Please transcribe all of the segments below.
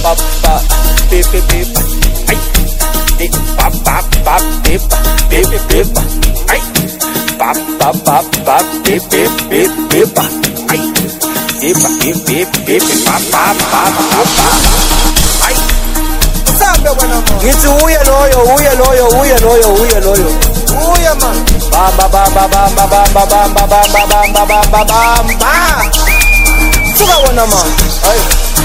pa pa beep beep beep ay beep pa pa pa beep beep beep ay pa pa pa pa beep beep beep beep ay beep beep beep beep pa pa pa pa ay Sambe wana mo ngithi uye loyo uya man bam bam bam bam bam bam bam bam bam bam bam bam bam Suka wana man ay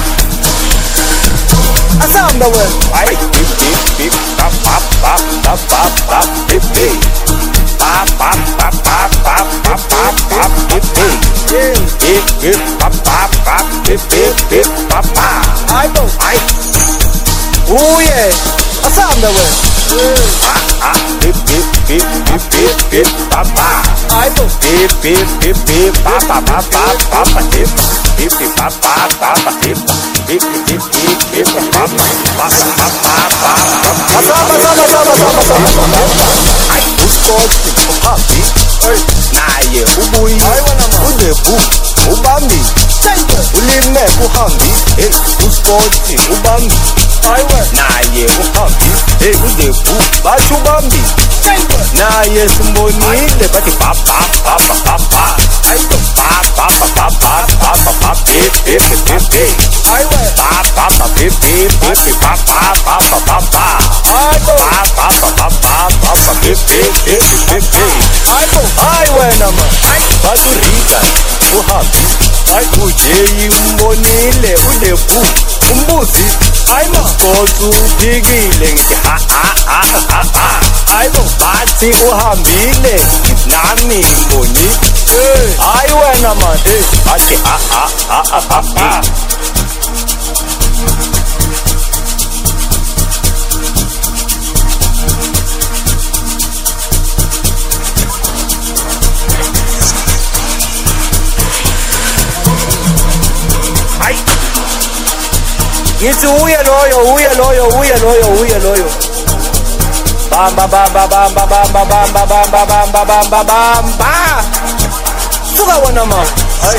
Asambe wen ay beep beep beep pa pa pa pa pa pa beep beep pa pa pa pa pa pa pa pa beep beep beep beep pa pa pa beep beep beep pa pa Ay bo ay Uye Asambe wen beep beep beep beep beep beep pa pa Ay bo beep beep beep beep pa pa pa pa pa pa beep beep beep pa pa pa pa beep beep beep beep beep pa pa pa pa pa pa Asamba ay uskothi uhambi naye ubuyi Ay wana man unebu ubambi Tenge ulime uhambi uskothi ubambi Ay wen naye uhambi unebu bathi ubambi Tenge naye simbonile bathi pa pa pa pa pa pa ay pa pa pa pa pa pa pa pa beep beep beep beep Ay wen pa pa pa beep beep beep pa pa pa pa pa pa Ay bo pa pa pa pa pa pa pa beep beep beep beep Ay bo ay wena man bathi Rita uhambi ay ujeyi umbonile unebu umbuzi Ay ma kodwa uphikile ngithi ha ha ha ha ha Ay bo bathi uhambile nami mboni hayi wena man bathi ha ha ha ha ha ay Ngithi uye loyo bam bam bam bam bam bam bam bam bam bam bam bam bam bam bam bam Suka wana man ay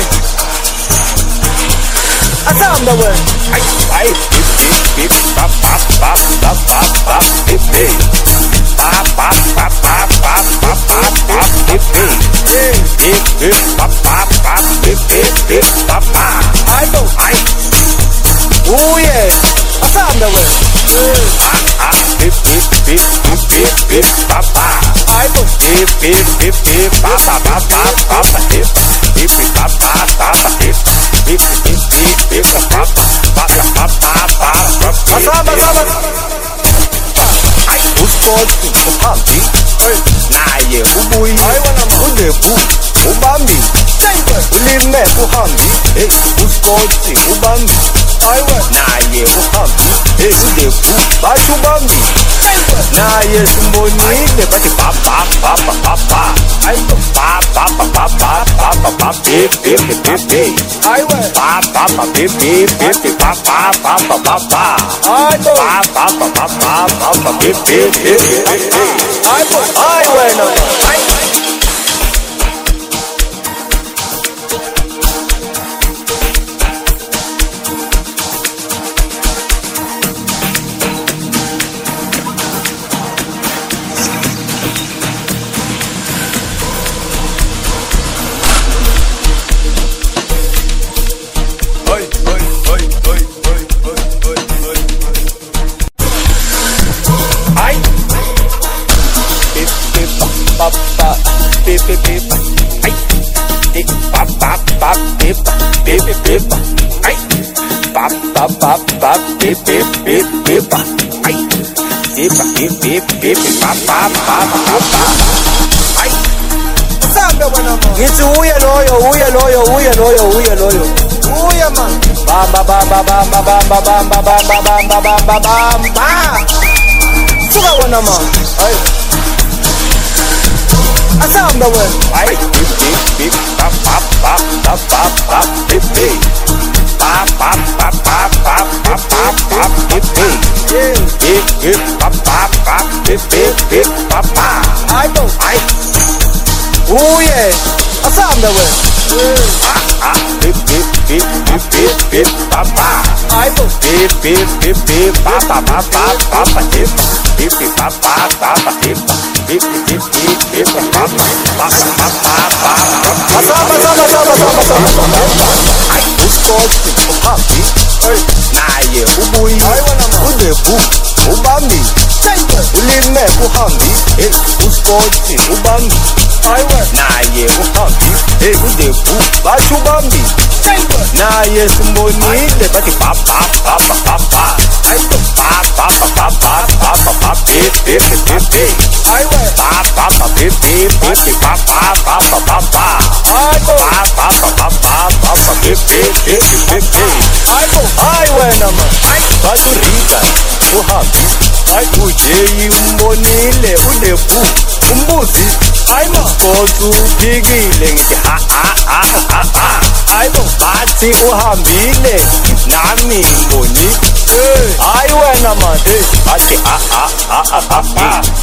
Asambe wen ay ay beep beep beep pa pa pa pa pa pa beep beep pa pa pa pa pa pa pa pa beep beep beep beep pa pa pa beep beep beep pa pa Ay bo ay Uye Asambe wen beep beep beep beep beep beep pa pa Ay bo beep beep beep beep pa pa pa pa pa pa beep beep beep pa pa pa pa beep beep beep beep beep pa pa pa pa pa pa Asamba ay uskothi uhambi naye ubuyi Ay wana man unebu ubambi Tenge ulime uhambi uskothi ubambi Ay wen naye uhambi unebu bathi ubambi Tenge naye simbonile bathi pa pa pa pa pa pa ay pa pa pa pa pa pa pa pa beep beep beep beep Ay wen pa pa pa beep beep beep pa pa pa pa pa pa Ay bo pa pa pa pa pa pa pa beep beep beep Ay bo ay wena man ay ay beep beep pa pa beep beep beep ay beep pa pa pa beep beep beep ay pa pa pa pa beep beep beep beep ay beep beep beep beep pa pa pa pa pa ay Asambe wana man ngithi uye loyo Uya man bam bam bam bam bam bam bam bam bam bam bam bam bam bam bam Suka wana man ay Asambe wen ay beep beep beep pa pa pa pa pa pa beep beep pa pa pa pa pa pa pa pa beep beep beep beep pa pa pa beep beep beep pa pa Ay bo ay Uye Asambe wen beep beep beep beep beep beep pa pa hayi bo Beep, beep, beep, beep, ba ba ba ba ba ba beep, beep, beep, ba ba ba ba beep, beep, beep, beep, beep, ba ba ba ba ba ba. Masama Ay, uScotty uhambi, naye ubuyi, uDebu ubambi, uLime uhambi, uScotty ubambi, naye uhambi, uDebu bathi ubambi, naye simbonile bathi ba ba ba ba ba ba. Ba ba ba ba ba ba ba ba beep, beep, beep, beep. Ba ba ba beep, beep, beep, beep, ba ba ba ba ba ba. Ba ba ba ba ba ba ba beep, beep, beep, beep, beep. hayi wena man Bathi uRita uhambi, uJay umbonile, uDebu umbuzi, uScotty uphikile ngithi ha ha ha ha ha. Bathi uhambile nami ngibonile, hayi wena man bathi ha ha ha ha ha.